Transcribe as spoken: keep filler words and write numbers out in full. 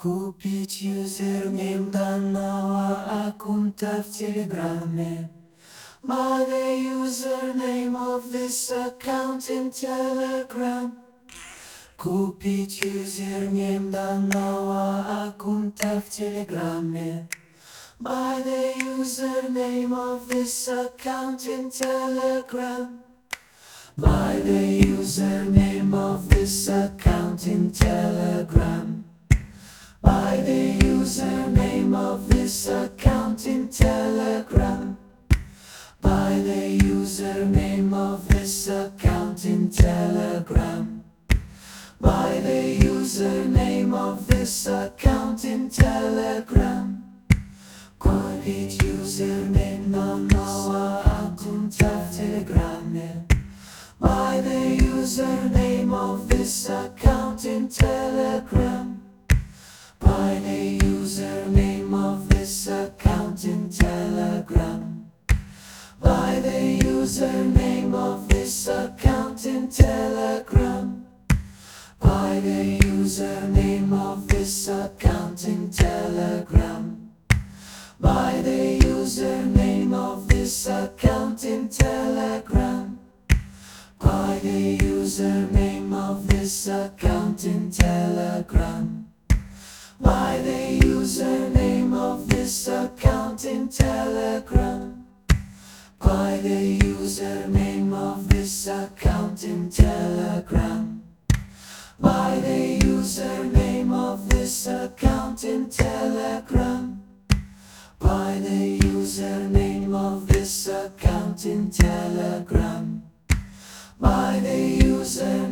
Купить юзернейм данного аккаунта в Телеграме. By the username of this account in Telegram. Купить юзернейм данного аккаунта в Телеграме. By the username of this account in Telegram. By the username of this account in Telegram. By the username of this account in Telegram. By the username of this account in Telegram. By the username of this account in Telegram. Купить username данного аккаунта в Телеграме. By the username of this account in Telegram. By the username of this account in Telegram. By the username of this account in Telegram. By the username of this account in Telegram. By the username of this account in Telegram. By the username of this account in Telegram. By the username of this account in Telegram. By the username of this account in Telegram. By the username of this account in Telegram. By the username of this account in Telegram. By the username